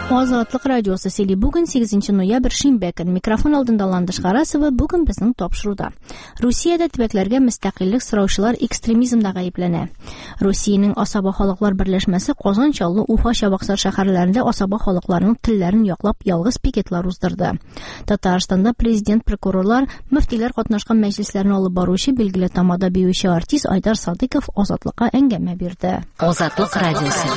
Азатлык радиосы сөйли. Бүген 8 ноябрь шимбә көн. Микрофон алдында Ландыш Гарасова. Бүген безнең тапшыруда. Русиядә төбәкләргә мөстәкыйльлек сораучылар экстремизмда гаепләнә. Русиянең Асаба халыклар берләшмәсе Казан, Чаллы, Уфа, Чабаксар шәһәрләрендә Асаба халыкларының телләрен яклап ялгыз пикетлар уздырды. Татарстанда президент, прокурорлар, мөфтиләр катнашкан мәҗлесләрне алып баручы билгеле тамада биюче артист Айдар Садыйков Азатлыкка әңгәмә бирде. Азатлык радиосы.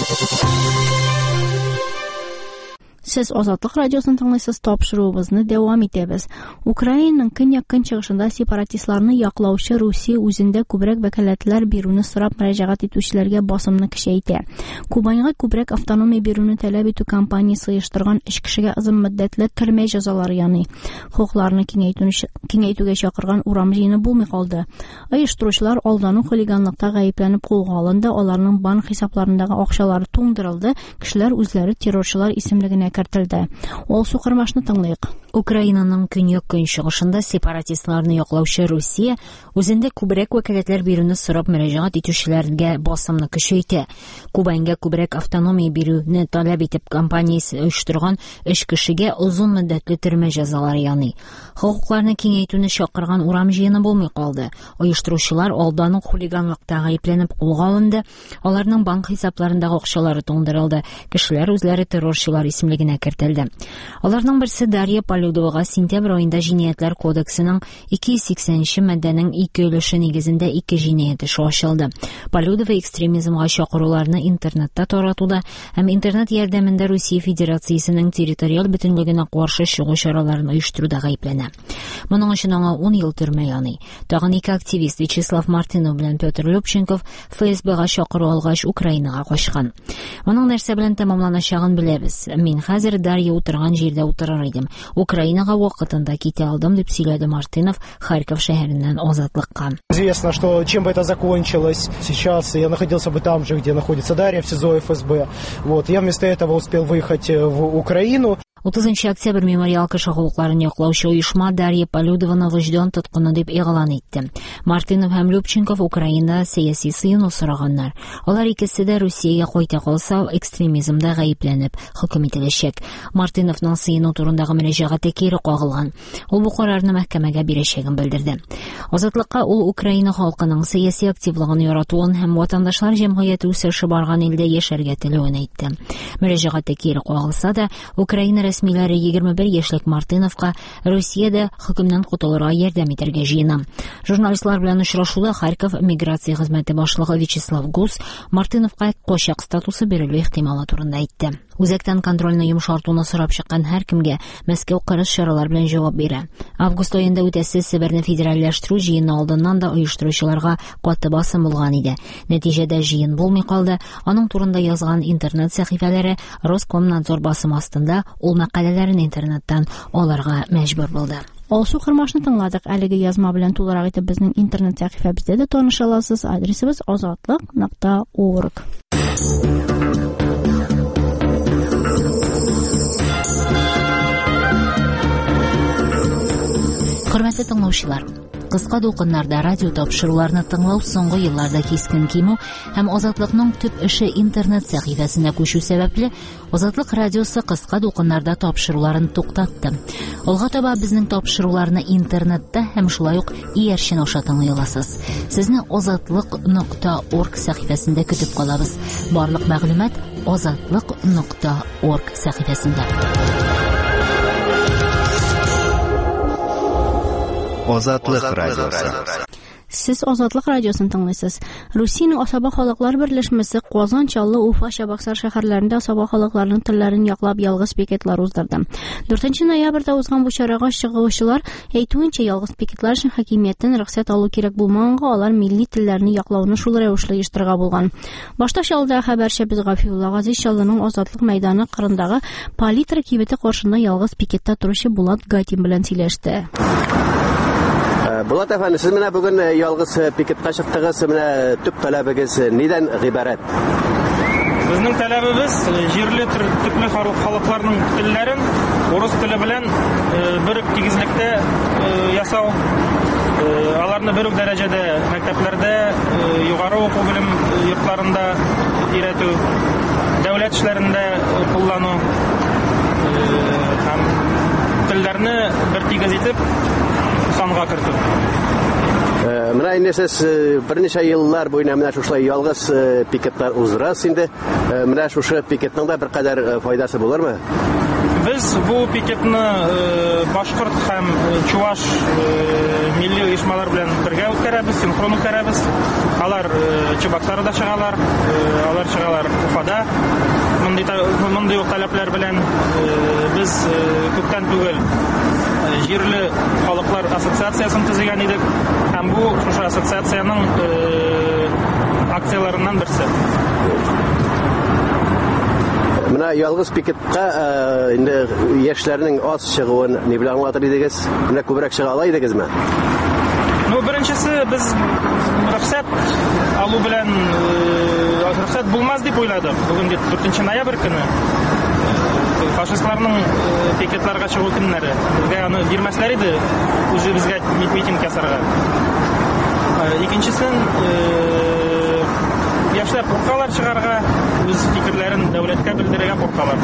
Сез Азатлык радиосын тыңлыйсыз, тапшыруыбызны дәвам итәбез. Украинаның көньяк-көнчыгышында сепаратистларны яклаучы Русия үзендә күбрәк вәкаләтләр бирүне сорап мөрәҗәгать итүчеләргә басымны көчәйтә. Кубаньга күбрәк автономия бирүне таләп итү кампаниясе оештырган 3 кешегә озын мөддәтле төрмә җәзалары яный. Хукукларны киңәйтүгә чакырган урам җыены булмый калды. Оештыручылар алдану хулиганлыкта гаепләнеп кулга алынды, аларның банк хисапларындагы акчалары туңдырылды, кешеләр үзләре террорчылар исемлегенә кертелде. Ул сукырмашны тыңлыйк. Украинаның көньяк-көнчыгышында сепаратистларны яклаучы Русия үзендә күбрәк вәкаләтләр бирүне сорап мөрәҗәгать итүчеләргә басымны көчәйтә. Кубаньга күбрәк автономия бирүне таләп итеп кампаниясе оештырган 3 кешегә озын мөддәтле төрмә җәзалары яный. Хукукларны киңәйтүне чакырган урам җыены булмый калды. Оештыручылар алдану хулиганлыкта гаепләнеп кулга алынды, аларның банк хисапларындагы акчалары туңдырылды, кешеләр үзләре террорчылар исемлегенә кертелде. Аларның берсе Дарья Полюдовага сентябрь айында җинаятьләр кодексының 280-нче маддәнең 2 өлеше нигезендә 2 җинаять эше ачылды. Полюдова экстремизмга чакыруларны интернетта таратуда һәм интернет ярдәмендә Русия Федерациясенең территориаль бөтенлегенә каршы чыгу чараларын оештыруда гаепләнә. Моның өчен аңа 10 ел төрмә яный. Тагын 2 активист Вячеслав Мартынов белән Петр Любченков ФСБга чакыру алгач Украинага качкан. Моның нәрсә белән тәмамланачагын беләбез. Мин хәзер Дарья утырган җирдә утырыр идем. Украинага вакытында китә алдым, дип сөйләде Мартынов Харьков шәһәреннән Азатлыкка. Известно, что чем бы это закончилось. Сейчас я находился бы там же, где находится Дарья, в СИЗО ФСБ. Я вместо этого успел выехать в Украину. 30 октябрь мемориал кеше хукукларын яклаучы оешма Дарья Полюдованы вөҗдан тоткыны дип игълан итте. Мартынов һәм Любченков Украинада сәяси сыйыну сораганнар. Алар икесе дә Русиягә кайта калса, экстремизмда гаепләнеп хөкем ителәчәк. Мартыновның сыйыну турындагы мөрәҗәгате кире кагылган. Ул бу карарны мәхкәмәгә бирәчәген белдерде. Азатлыкка ул Украина халкының сәяси активлыгын яратуын һәм ватандашлар җәмгыяте үсеше барган илдә яшәргә теләвен әйтте. Мөрәҗәгате кире кагылса да, Украина рәсмиләре 21 яшьлек Мартыновка Русиядә хөкемнән котылырга ярдәм итәргә җыена. Журналистлар белән очрашуда Харьков миграция хезмәте башлыгы Вячеслав Гус Мартыновка качак статусы бирелү ихтималы турында әйтте. Үзәктән контрольны йомшартуны сорап чыккан һәркемгә Мәскәү кырыс чаралар белән җавап бирә. Август аенда үтәсез Себерне федеральләштерү җыены алдыннан да оештыручыларга каты басым булган иде. Нәтиҗәдә җыен булмый калды. Аның турында язган интернет сәхифәләре Роскомнадзор басым астында ул мәкаләләрен интернеттан алырга мәҗбүр булды. Алсу хырмашны тыңладык. Әлеге язма белән тулырак итеп безнең интернет сәхифәбездә дә таныша аласыз. Адресыбыз azatlyk.org. Хөрмәтле тыңлаучылар, кыска дулкыннарда радио тапшыруларны тыңлау соңгы елларда кискен кимү һәм Азатлыкның төп эше интернет сәхифәсенә күчү сәбәпле Азатлык радиосы кыска дулкыннарда тапшыруларын туктатты. Алга таба безнең тапшыруларны интернетта һәм шулай ук иярчен аша тыңлый аласыз. Сезне azatlyk.org сәхифәсендә көтеп калабыз. Барлык мәгълүмат azatlyk.org сәхифәсендә. Азатлык радиосы. Сез Азатлык радиосын тыңлыйсыз. Русиянең Асаба халыклар берләшмәсе Казан, Чаллы, Уфа, Чабаксар шәһәрләрендә Асаба халыкларының телләрен яклап ялгыз пикетлар уздырды. 4 ноябрьдә узган бу чарага чыгучылар әйтүенчә, ялгыз пикетлар өчен хакимияттән рөхсәт алу кирәк булмаганга, алар милли телләрне яклауны шул рәвешле оештырырга булган. Башта Чаллыда хәбәрчебез Гафиулла Газиз Чаллының Азатлык мәйданы кырындагы палитра кибете каршында ялгыз пикетта торучы Булат Гатин белән сөйләште. Булат әфәнде, сез менә бүген ялгыз пикетка чыктыгыз, менә төп талабыгыз нидән гыйбарәт? Безнең талабыбыз җирле төпле халыкларның телләрен урыс теле белән бер тигезлектә ясау, аларны бер үк дәрәҗәдә мәктәпләрдә, югары уку белем йортларында өйрәтү, дәүләт эшләрендә куллану һәм телләрне бер тигез итеп санга кертү. Менә инде сез берничә еллар буена менә шулай ялгыз пикетлар уздырасыз инде. Менә шушы пикетның да беркадәр файдасы булырмы? Без бу пикетны башкорт һәм чуваш милли оешмалар белән бергә үткәрәбез, синхрон үткәрәбез. Алар Чабаксарда чыгалар, алар чыгалар Уфада. Мондый ук таләпләр белән без күптән түгел җирле халыклар ассоциациясын төзегән идек. Һәм бу шушы ассоциацияның акцияларыннан берсе. Менә ялгыз пикетка инде яшьләрнең аз чыгуын ни белән аңлатыр идегез? Менә күбрәк чыга ала идегезме? Беренчесе без рөхсәт алу белән рөхсәт булмас дип уйладык. Бүген 4 ноябрь көне фашистларның пикетларга чыгу көннәре. Безгә аны бирмәсләр иде, үзебезгә митинг ясарга. Икенчесен яшьләр куркалар чыгарга, үз фикерләрен дәүләткә белдерергә куркалар.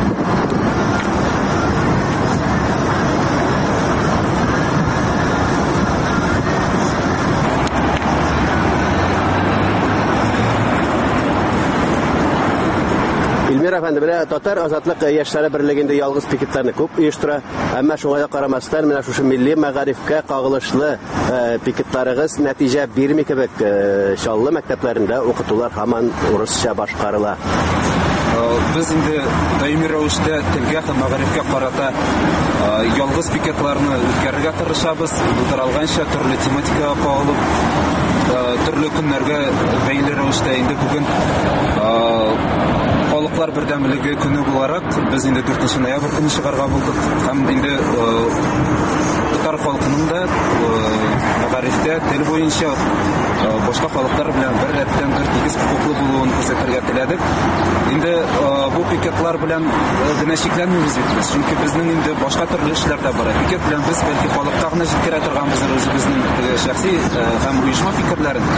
Илмир әфәнде, менә Татар Азатлык яшьләре берлегендә ялгыз пикетларны күп оештыра, әмма шуңа да карамастан менә шушы милли мәгарифкә кагылышлы пикетларыгыз нәтиҗә бирми кебек, Чаллы мәктәпләрендә укытулар һаман урысча башкарыла. Без инде даими рәвештә телгә һәм мәгарифкә карата ялгыз пикетларны үткәрергә тырышабыз. Булдырылганча төрле тематикага кагылып, төрле көннәргә бәйле рәвештә инде бүген халыклар бердәмлеге көне буларак без инде 4 ноябрь көне чыгарга булдык. Һәм инде татар халкының да мәгарифтә тел буенча башка халыклар белән бер рәттән бер тигез хукуклы булуын күрсәтергә теләдек. Инде бу пикетлар белән генә чикләнмибез бит без, чөнки безнең инде башка төрле эшләр дә бар. Пикет белән без бәлки халыкка гына җиткерә торганбыз үзебезнең шәхси һәм оешма фикерләрен.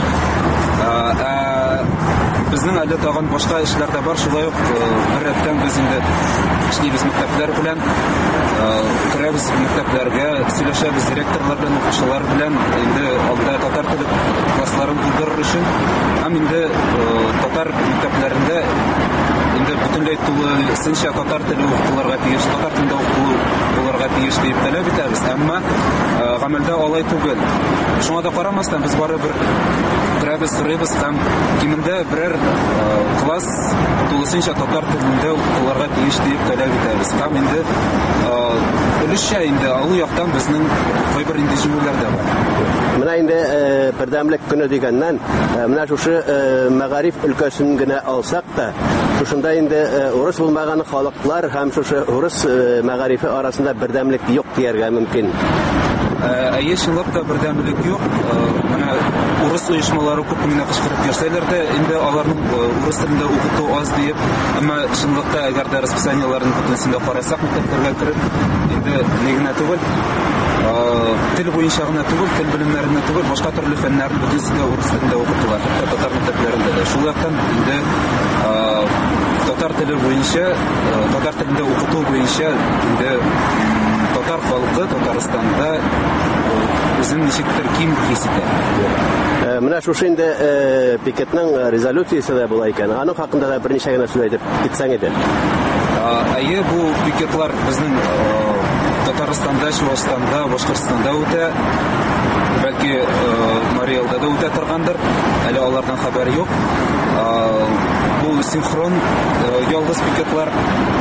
Безнең әле тагын башка эшләр дә бар, шулай ук бер рәттән без инде эшлибез мәктәпләр белән, керәбез мәктәпләргә, сөйләшәбез директорлар белән, укучылар белән, инде алда татар теле классларын булдырыр өчен, һәм инде татар мәктәпләрендә инде бөтенләй тулысынча татар теле укытылырга тиеш, татар телендә укытылырга тиеш дип таләп итәбез, әмма гамәлдә алай түгел. Шуңа да карамастан без барыбер керәбез, сорыйбыз һәм кимендә берәр класс тулысынча татар телендә укытылырга тиеш дип таләп итәбез. Һәм инде өлешчә инде алу яктан безнең кайбер инде җиңүләр дә бар. Менә инде бердәмлек көне дигәннән, менә шушы мәгариф өлкәсен генә алсак та, шушында инде урыс булмаган халыклар һәм шушы урыс мәгарифе арасында бердәмлек юк дияргә мөмкин. Әйе, чынлап та бердәмлек юк. Менә урыс оешмалары күп кенә кычкырып йөрсәләр дә, инде аларның урыс телендә укыту аз дип, әмма чынлыкта әгәр дә расписаниеларын бөтенсендә карасак, мәктәпләргә кереп, инде нигенә түгел, тел буенча гына түгел, тел белемнәренә түгел, башка төрле фәннәрне бөтенсендә урыс телендә укытылар, хәтта татар мәктәпләрендә дә. Шул яктан инде татар теле буенча, татар телендә укыту буенча инде татар халкы Татарстанда үзен ничектер ким хис итә. Менә шушы инде пикетның резолюциясе дә була икән. Аның хакында да берничә генә сүз әйтеп китсәң иде. Әйе, бу пикетлар безнең Татарстанда, Чувашстанда, Башкортстанда үтә. Бәлки Мариэлда да үтә торгандыр. Әле алардан хәбәр юк. Бу синхрон ялгыз пикетлар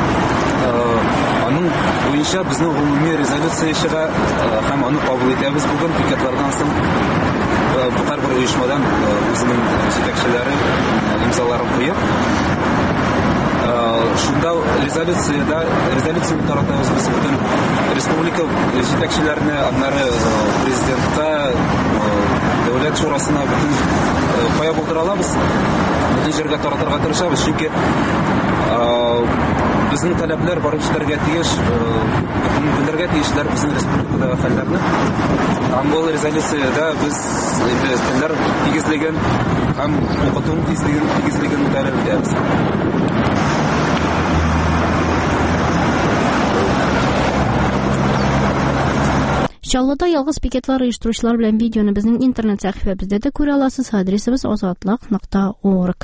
аның буенча безнең гомуми резолюция чыга һәм аны кабул итәбез бүген пикетлардан соң һәр бер оешмадан үзенең җитәкчеләре имзаларын куеп шунда резолюцияне таратабыз без бүген республика җитәкчеләренә, аннары президентка, дәүләт шурасына бөтен кая булдыра алабыз, бөтен җиргә таратырга тырышабыз, чөнки безнең таләпләр барып җитәргә тиеш, белергә тиешләр безнең республикадагы хәлләрне. Һәм бу резолюциядә без инде телләр тигезлеген һәм укыту тигезлеген таләп итәбез. Чаллыда ялгыз пикетлар оештыручылар белән видеоны безнең интернет сәхифәбездә дә күрә аласыз. Адресыбыз azatlıq.org.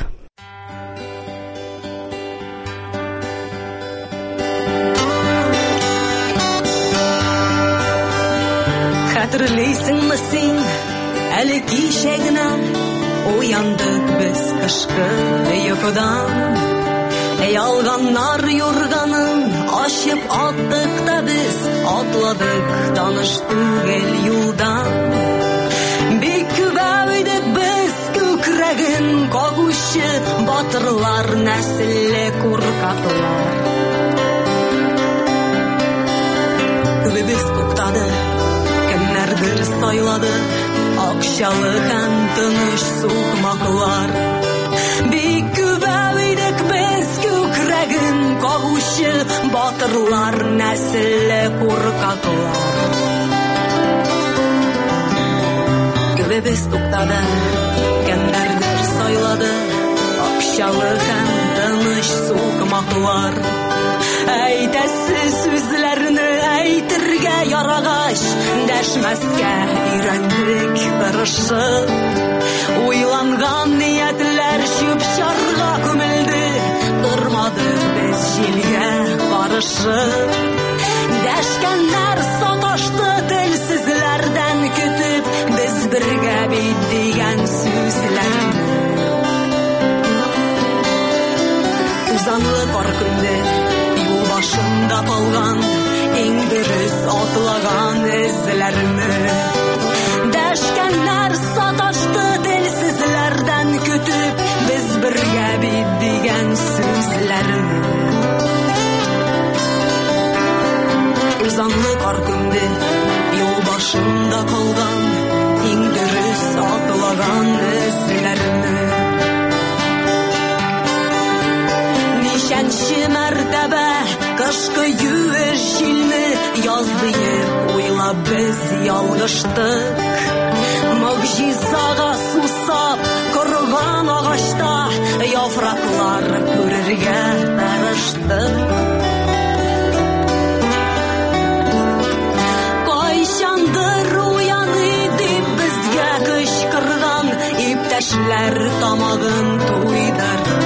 Хәтерлисеңме син, әле кичә генә уяндык без кышкы йокыдан. Ялганнар юрганын ашып аттык та без, атладык таныш түгел юлдан. Бик күбәү идек без күкрәген кагучы батырлар, нәселле куркаклар. Күбебез туктады, кемнәрдер сайлады, акчалы һәм тыныш сукмаклар. Бик күбәү идек без күкрәген кагучы батырлар, нәселле куркаклар. Күбебез туктады, кемнәрдер сайлады, акчалы һәм тыныш сукмаклар. Әйтәсе сүзләрне әйтергә ярагач, дәшмәскә өйрәндек тырышып. Уйланган ниятләр чүп-чарга күмелде, тормадык без җилгә карышып. Дәшкәннәр саташты телсезләрдән көтеп, без бергә бит дигән сүзләрне. Узанлы кар көндә юл башында калган, иң дөрес атлаган эзләрне. Дәшкәннәр саташты телсезләрдән көтеп, без бергә бит дигән сүзләрне. Узанлы кар көндә юл башында калган, иң дөрес атлаган эзләрне. Нишәнче мәртәбә кышкы юеш җилне яздыйып уйлап без ялгыштык. Могҗизага сусап корган агачта яфраклар күрергә тырыштык. Кайчандыр уяный дип безгә кычкырган иптәшләр тамагын туйдырды.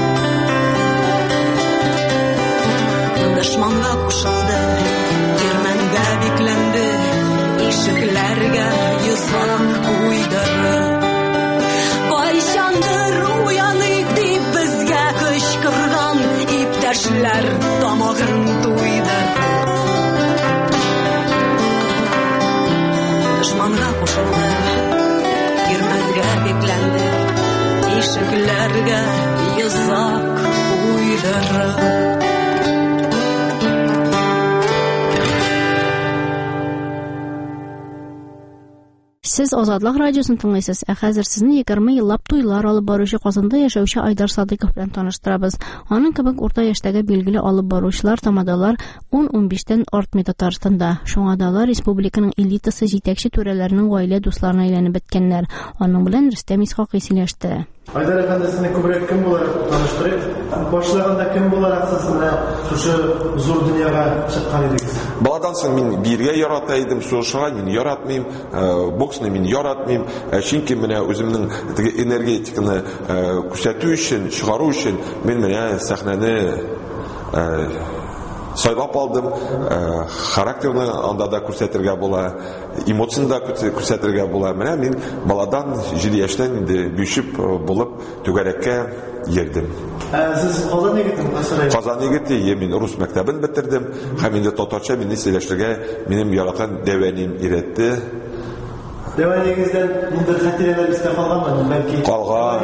Дошманга кушылды, тирмәнгә бикләнде, ишекләргә йозак куйдырды. Кайчандыр уяныйк дип безгә кычкырган иптәшләр тамагын туйдырды. Дошманга кушылды, тирмәнгә бикләнде, ишекләргә йозак куйдырды. Сез Азатлык радиосын тыңлыйсыз. Хәзер сезне 20 еллап туйлар алып баручы Казанда яшәүче Айдар Садыйков белән таныштырабыз. Аның кебек урта яшьтәге билгеле алып баручылар, тамадалар 10-15тән артмый Татарстанда. Шуңа да алар республиканың элитасы, җитәкче түрәләренең гаилә дусларына әйләнеп беткәннәр. Аның белән Рөстәм Исхакый сөйләште. Айдар әфәндесіне күбрәк кем булар таныштырып? Башлаганда кем булар сізне шушы зур дөньяга чыккан идегез? Баладан соң мин биргә ярата идем, сугышка мин яратмыйм, боксны мин яратмыйм. Чөнки менә үземнең теге энергетиканы күрсәтү өчен, чыгару өчен мин менә сәхнәне сайлап алдым. Характерны анда да күрсәтергә була, эмоцияны да күрсәтергә була. Менә мин баладан 7 яшьтән инде бишеп булып түгәрәккә йөрдем. Сез Казан егетеме? Казан егете, мин рус мәктәбен бетердем. Һәм инде татарча мине сөйләшергә минем яраткан дәвәним иретте. Дәвәнигездән ниндидер хатирәләр истә калганмы? Бәлки калган.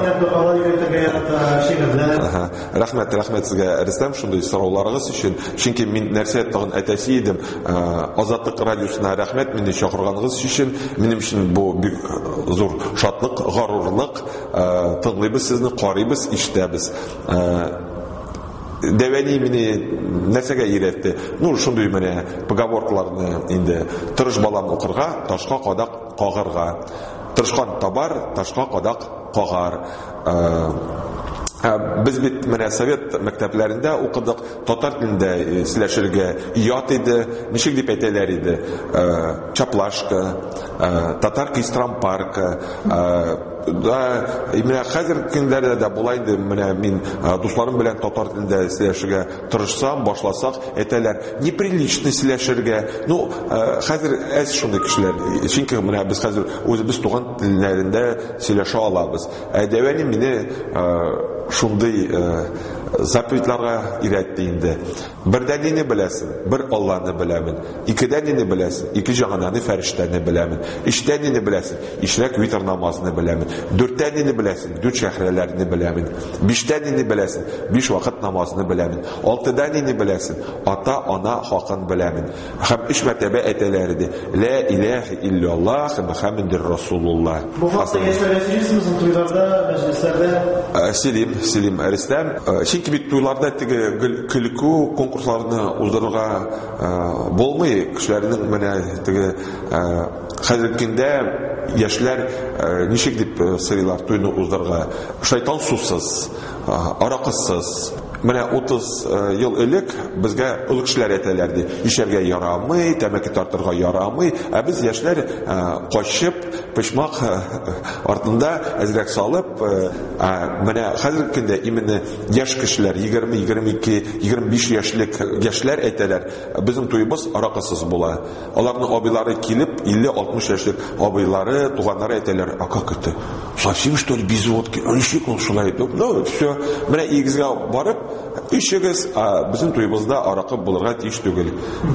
Рәхмәт сезгә, Рөстәм, шундый сорауларыгыз өчен. Чөнки мин нәрсә тагын әйтәсе идем. Азатлык радиосына рәхмәт мине чакырганыгыз өчен. Минем өчен бу бик зур шатлык, горурлык. Тыңлыйбыз сезне, карыйбыз, ишетәбез. Дәвәни мине нәрсәгә иретте? Шундый менә поговоркаларны инде тырыш балам укырга, ташка кадак кагарга. Тырышкан табар, ташка кадак кагар. Без бит менә совет мәктәпләрендә укыдык, татар телендә сөйләшергә ят иде, ничек дип әйтәләр иде, чаплашка, татарка истрампарка, менә хәзер көндәрдә дә булай иде, менә мин дусларым белән татар телендә сөйләшергә тырышсам, башласак, әйтәләр, неприлично сөйләшергә. Ну, хәзер әз шундый кешеләр, чөнки менә без хәзер үзебез туган телләрендә сөйләшә алабыз. Әдәвәни мине шундый заповетларга өйрәтте инде. Бердән нене беләсең, бер Алланы беләмен. Икедән нене беләсең, ике җананы фәрештәне беләмен. Өчтән нене беләсең, ишрәк витр намазını беләмен. Дүрттән нене беләсең, дүрт шәһрәләрне беләмен. Биштән нене беләсең, биш вакыт намазını беләмен. Алтыдан нене беләсең, ата-ана хакын беләмен. Һәм өч мәртәбә әйтәләр иде. Ла илаһа илляллаһ Мөхәммәдур Расулуллаһ. Бу хакта яшәргә сөйлисезме туйларда, мәҗлесләрдә? Селим Рөстәм, чөнки бит туйларда теге көлку конкурсларны уздырырга булмый, кешеләрнең менә теге хәзерге көндә яшьләр ничек дип сыйлар туйны уздырырга? Шайтан сусыз, аракысыз. Менә 30 ел элек безгә олы кешеләр әйтәләр ди, ишәргә ярамый, тәмәке тартырга ярамый, ә без яшьләр качып, пычмак артында әзрәк салып, менә хәзерге көндә именно яшь кешеләр, 20, 22, 25 яшьлек яшьләр әйтәләр, безнең туйыбыз аракысыз була. Аларның абыйлары килеп, 50-60 яшьлек абыйлары, туганнары әйтәләр, а как это? Совсем что ли без водки? Ничек ул шулай? Ну, все. Менә игезгә барып ишегез, безнең туйыбызда аракы булырга тиеш түгел.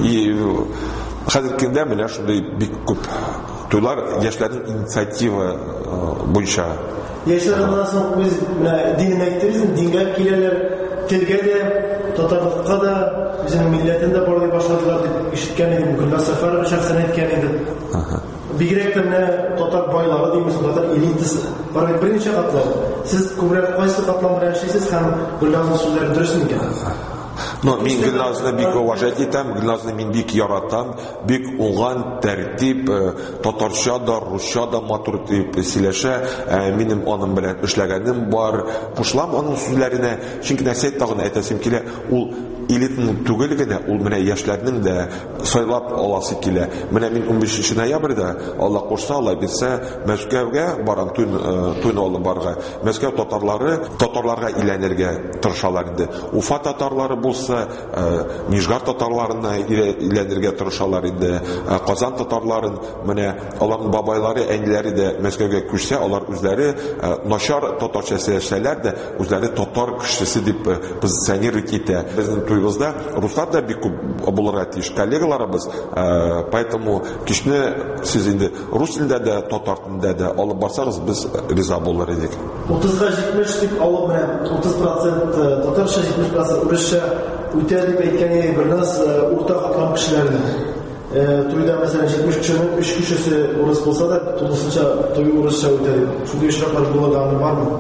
Хәзерге көндә менә шундый бик күп туйлар яшьләрнең инициатива буенча. Яшьләр арасында без динне әйтерсең, дингә киләләр, телгә дә, татарлыкка да, безнең милләтендә барлый башладылар дип ишеткән идем, Гөлнар Сәфәрова шәхсән әйткән иде. Бигрәк тә менә татар байлары димез, татар элитасы. Бар беренче катлар. Сез күбрәк кайсы катлам белән эшлисез һәм Гөлнарның сүзләре дөресме икән? Но мин Гөлнарны бик уважать итәм, Гөлнарны мин бик яратам, бик уңган, тәртип, татарча да, русча да матур дип сөйләшә. Минем аның белән эшләгәнем бар. Кушылам аның сүзләренә, чөнки нәрсә тагын әйтәсем килә, ул элитның түгел генә, ул менә яшьләрнең дә сайлап аласы килә. Менә мин 15 ноябрьдә, Алла кушса, Алла бирсә, Мәскәүгә барам туйны алып барга. Мәскәү татарларга иләнергә тырышалар инде. Уфа татарлары булса, Нижгар татарларына иләнергә тырышалар инде. Казан татарларын, менә аларның бабайлары, әниләре дә Мәскәүгә күчсә, алар үзләре начар татарча сөйләсәләр дә, үзләре татар кешесе дип позиционировать итә. Безнең туйыбызда руслар да бик күп булырга тиеш, коллегаларыбыз, поэтому кичне сез инде рус телендә дә, татар телендә дә алып барсагыз, без риза булыр идек. 30-га 70 дип алып менә 30% татарча, 70% урысча үтә дип әйткән иде берназ урта катлам кешеләрне. Туйда мәсәлән 70 кешенең 3 кешесе урыс булса да, тулысынча туй урысча үтә дип. Шундый очраклар булганы бармы?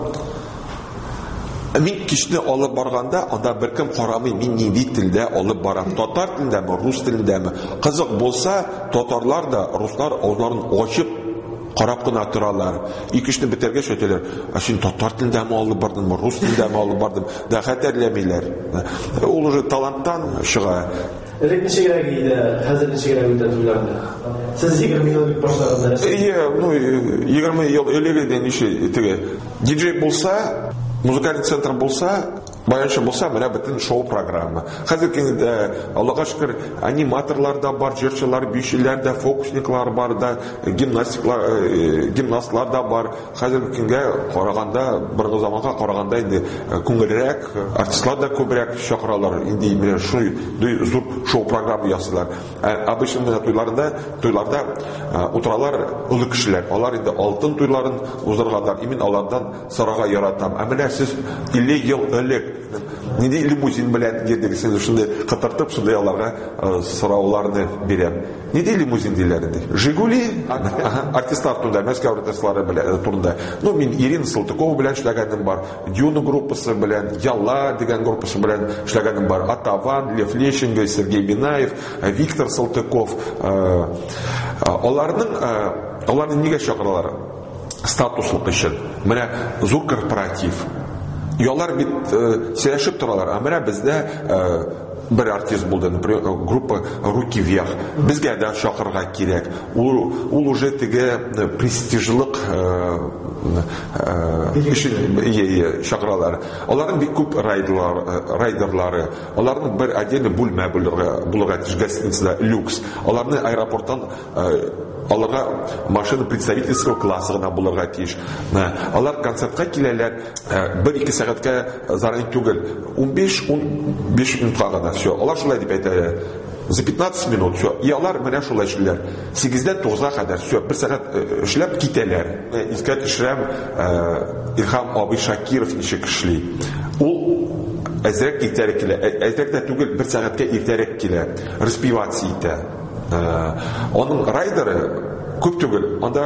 Мин кичне алып барганда, анда беркем карамый, мин нинди телдә алып барам, татар телендәме, рус телендәме. Кызык булса, татарлар да, руслар авызларын ачып карап кына торалар. Икешне бетергәч әйтәләр, "Син татар телендәме алып бардыңмы, рус телендәме алып бардың?" Да хәтерләмиләр. Ул уже таланттан чыга. Элек ничегрәк иде, хәзер ничегрәк үтә туйларда? Сез 20 ел бик башлаганда. 20 ел элек иде ничә теге. Диджей булса, музыкальный центр булса, баянчы булса, менә бөтен шоу программа. Хәзерге көндә, Аллаһка шөкер, аниматорлар да бар, җырчылар, бишчеләр да, фокусниклар бар да, гимнастлар да бар. Хәзерге көнгә караганда, бер заманга караганда инде күңелрәк, артистлар да күбрәк чакыралар. Инде менә шуй зур шоу программа ясыйлар. Обычно менә туйларда утыралар улы кешеләр. Алар инде алтын туйларын уздырганнар. Мин алардан сорарга яратам. Менә сез 50 ел элек нинди лимузин белән йөрдегез, шундый кытыртып, шундый аларга сорауларны бирәм. Нинди лимузин диләр инде? Жигули, артистлар турында, Мәскәү артистлары белән турында. Ну, мин Ирина Салтыкова белән эшләгәнем бар, Дюна группасы белән, Ялла дигән группасы белән эшләгәнем бар, Атаван, Лев Лещенко, Сергей Бинаев, Виктор Салтыков. Аларны нигә чакыралар? Статуслык өчен. Менә зур корпоратив. Ялар бит сөйләшеп торалар. Менә бездә bir артист булды, например, группа «Руки вверх». Безгә дә шакырга кирәк. Ул уже теге престижлык шакыралар. Аларның бик күп райдерлары. Аларның бер отдельно бүлмә булырга тиеш, гостиницада люкс. Аларны аэропорттан аларга машина представительского классы гына булырга тиеш. Алар концертка киләләр 1-2 сәгатькә зарай түгел. 15 минутка гына. Все. Алар шулай дип әйтәләр. За 15 минут все. И алар менә шулай эшләр. 8-дән 9-га кадәр все. 1 сәгать эшләп китәләр. Искә төшерәм Илхам абый Шакиров ничек эшли. Ул әзрәк иртәрәк килә. Әзрәк тә түгел 1 сәгатькә иртәрәк килә. Распеваться итә. Onun райдеры күп түгел. Анда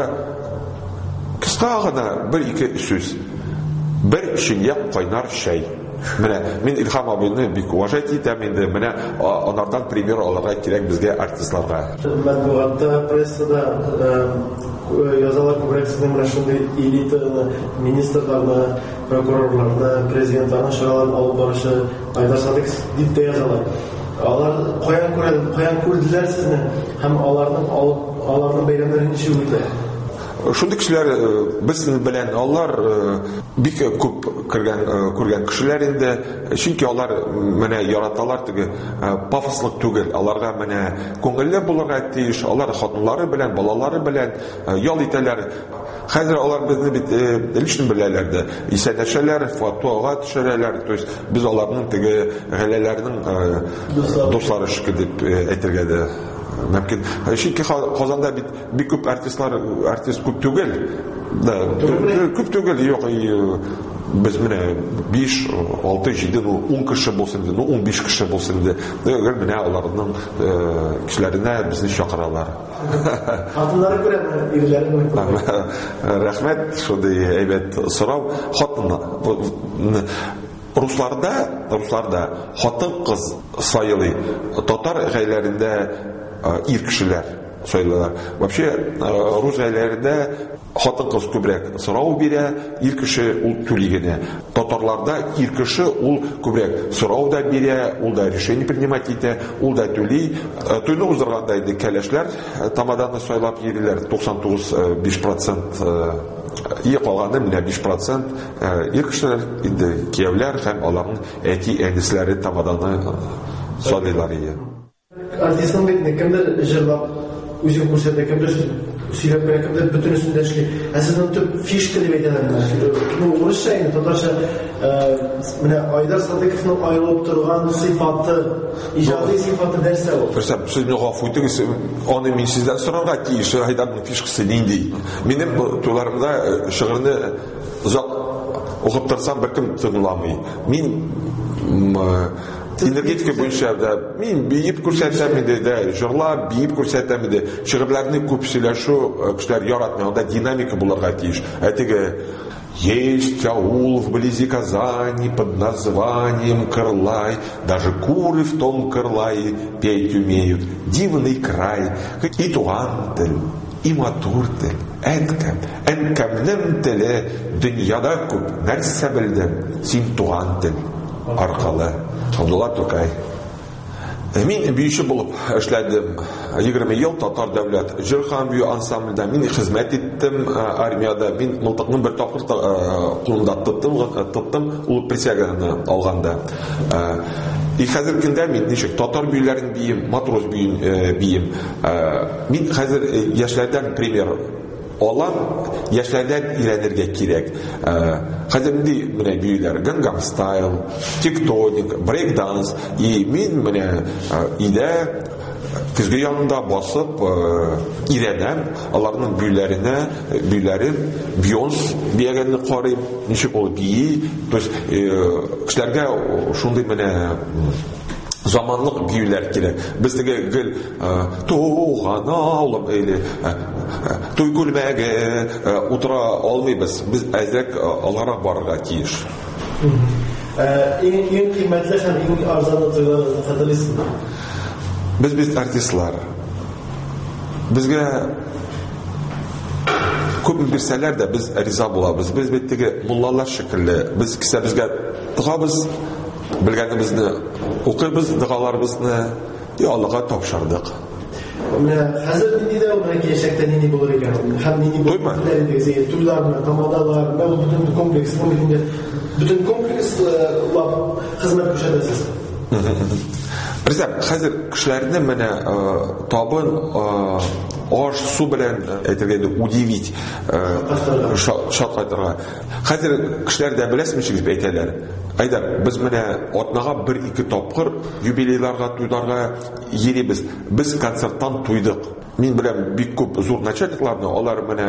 кыска гына 1-2 сүз. Бер шиньяк кайнар чәй. Менә мин Илхам абыйны бик уважать итәм инде. Менә анардан пример алырга кирәк безгә артистларга. Матбугатта, прессада язалар күбрәк сезнең менә шундый элита министрларны, прокурорларны, президентларны чыгаларын алып барышы Айдар Садыйков дип тә язалар. Алар каян күрделәр сезне һәм аларның бәйрәмнәрен ничек үтә? Шундый кешеләр безнең белән алар бик күп күргән кешеләр инде. Чөнки алар менә яраталар теге пафослык түгел. Аларга менә күңелле булырга тиеш. Алар хатыннары белән, балалары белән ял итәләр. Хәзер алар безне бит лично беләләр дә. Исәнәшәләр, фотога төшерәләр. То есть без аларның теге гаиләләрнең дуслары шикелле дип әйтергә дә мөмкин. Чөнки Казанда бик күп артист күп түгел. Күп түгел, юк. Без менә 5, 6, 7, 10 кеше булсын инде, 15 кеше булсын инде. Менә аларның кешеләренә безне чакыралар. Хатыннары күрәме, ирләрен күрәме? Рәхмәт, шундый әйбәт сорау. Хатын Русларда хатын-кыз сайлый. Татар гаиләләрендә ир кешеләр сайлыйлар. Вообще рус гаиләләрендә хатын-кыз күбрәк сорау бирә, ир кеше ул түли генә. Татарларда ир кеше ул күбрәк сорау да бирә, ул да решение принимать итә, ул да түли. Туйны уздырганда инде кәләшләр тамаданы сайлап йөриләр 99-5%. Ие калганы менә 5% ир кешеләр инде кияүләр һәм аларның әти-әнисләре тамаданы сайлыйлар иде. Артистның битне кемдер җырлап үзен күрсәтә, кемдер сөйләп бирә, кемдер бөтенесен дә эшли. Әсәсенең төп фишка дип әйтәләр. Урысча инде, татарча менә Айдар Садыйковның аерылып торган сыйфаты, иҗади сыйфаты нәрсә ул? Фәрсәп, сез миңа гафу итегез, аны мин сездән сорарга тиеш. Айдарның фишкасы нинди? Минем туйларымда шигырьне озак укып торсам беркем тыңламый. Мин энергетика буенча да мин биеп күрсәтәм инде дә, җырлап биеп күрсәтәм инде. Шигырьләрне күп сөйләшү кешеләр яратмый, анда динамика булырга тиеш. Әтеге есть аул вблизи Казани под названием Кырлай, даже куры в том Кырлае петь умеют. Дивный край, и туган тел, и матур тел, әнкәмнең теле дөньяда күп нәрсә белдем, син туган тел аркылы. Абдулла Тукай. Мин биюче булып эшләдем 20 ел татар дәүләт җыр һәм бию ансамбльдә. Мин хезмәт иттем армиядә. Мин мылтыкны бер тапкыр кулымда тоттым, ул присяганы алганда. И хәзер көндә мин ничек татар биюләрен бием, матрос бием. Мин хәзер яшьләрдән пример алам, яшьләрдән өйрәнергә кирәк. Хәзер менә биюләр Gangnam Style, Tectonic, Break Dance. И мин менә идә көзге янында басып өйрәнәм, аларның биюләрен Бейонс биягәнне карыйм, ничек ул бии. То есть кешеләргә шундый менә заманлык биюләр кирәк. Бездәге гел туган авылым или туй күлмәге утыра алмыйбыз. Без әзрәк аларга барырга тиеш. Иң кыйммәтле һәм иң арзан тойларны хәтерлисезме? Без артистлар. Безгә күп бирсәләр дә без риза булабыз. Без бит теге муллалар шикелле. Без кисә безгә тыгабыз, белгәнебезне укыйбыз, дәгъваларыбызны Аллага тапшырдык. Хәзер нинди дә ул киләчәктә нинди булыр икән? Һәм нинди булыр? Туйларны, тамадалар, бөтен комплекс, бөтен комплекс хезмәт күрсәтәсез. Президент, хәзер кешеләрне менә табын аш су белән әйтергә удивить, шатлатырга. Хәзер кешеләр дә беләсезме дип әйтәләр. Айдар, без менә атнага 1-2 тапкыр юбилейларга, туйларга йөрибез. Без концерттан туйдык. Мин беләм бик күп зур начальникларны, алар менә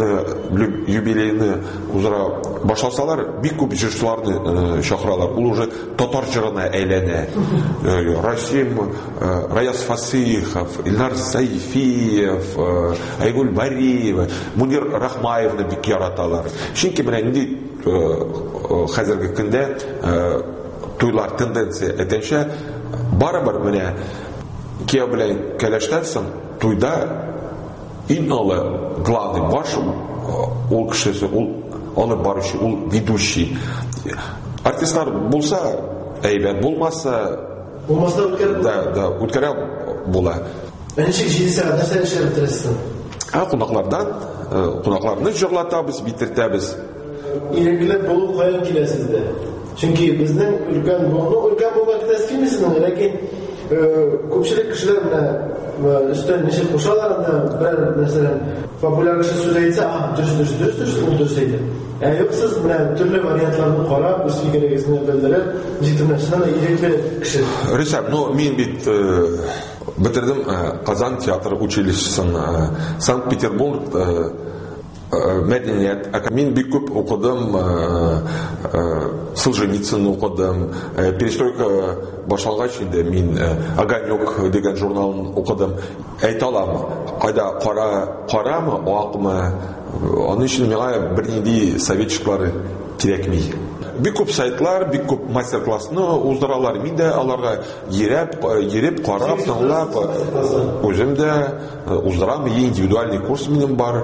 юбилейны узара башласалар, бик күп җырчыларны чакыралар. Ул уже татар җырына әйләнә. Расим, Раяз Фасихов, Илнар Сайфиев, Айгуль Бариева, Мунир Рахмаевны бик яраталар. Чөнки менә нинди хәзерге көндә туйлар тенденция әйтәнчә барыбер менә кияү белән кәләштән соң туйда иң главный баш ул кешесе, ул алып баручы, ул ведущий. Артистлар булса әйбәт, булмаса үткәрә була. Ничек 7 сәгать нәрсә эшләп торасың? Кунакларны җырлатабыз, битертәбез. Иренләп булып каян киләсездә? Чөнки безнең өлкән булmak тәскимесен, ләкин күпчелек кешеләр менә өстән ничек кушалар анда бер мәсәлән популяр кеше сүз әйтсә, дөрес әйтә. Юксыз менә төрле вариантларны карап, үз фикерегезне белдереп, җитмәсенә ирекле кеше. Рәсәм, мин бит бетердем Казан театр училищесын, Санкт-Петербург мәдәният. Мин бик күп укыдым, Солженицынны укыдым, перестройка башлангач инде мин Огонек дигән журналын укыдым. Әйтә алам, кайда карамы, акмы, аның өчен миңа бернинди советчиклары кирәкми. Бик күп сайтлар, бик күп мастер-классны уздыралар. Мин дә аларга йөреп, карап, тыңлап, үзем дә уздырам. Индивидуальный курс минем бар.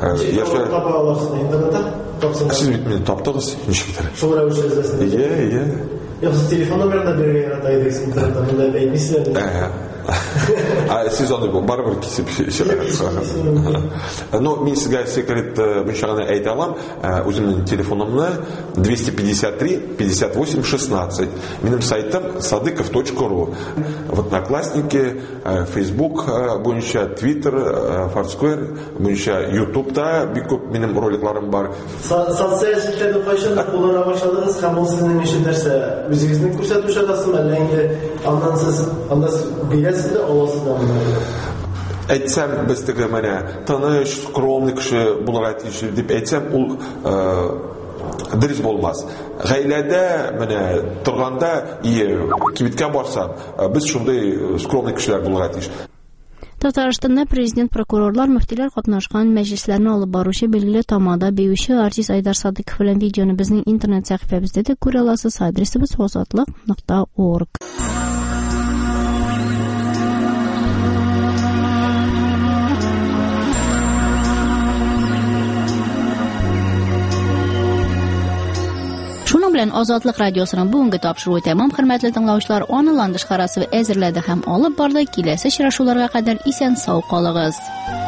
Сез бит мине таптыгыз, ничектер? Шул рәвешле эзләсез. Юкса телефон номерын бирергә ярата идегез интернетта, монда әйтмисезләр. Сез аны барыбер кисеп чыгарасыз. Но мин сезгә секрет мөнчагына әйтә алам. Үземнең телефонымны 253 58 16. Минем сайтым sadykov.ru. В Одноклассники, Facebook буенча, Twitter, Foursquare буенча, YouTube'да бик күп минем роликларым бар. Социаль сетьләрне кайчан куллана башладыгыз һәм ул сезнең өчен нәрсә? Үзегезне күрсәтү чарасымы, әллә инде аннан бирәсезме, аласызмы? Әйтсәм, без теге менә тыныч, скромный кеше булырга тиеш дип әйтсәм, ул дөрес булмас. Гаиләдә менә торганда, кибеткә барсам, без шундый скромный кешеләр булырга тиеш. Татарстанда президент, прокурорлар, мөфтиләр катнашкан мәҗлесләрне алып баручы билгеле тамада биюче артист Айдар Садыков белән видеоны безнең интернет сәхифәбездә дә күрә аласыз. Адресыбыз azatlıq.org. Шуның белән Азатлык радиосының бүгенге тапшыруы тәмам, хөрмәтле тыңлаучылар. Аны Ландыш карасы әзерләде һәм алып барды. Киләсе очрашуларга кадәр исән сау калыгыз.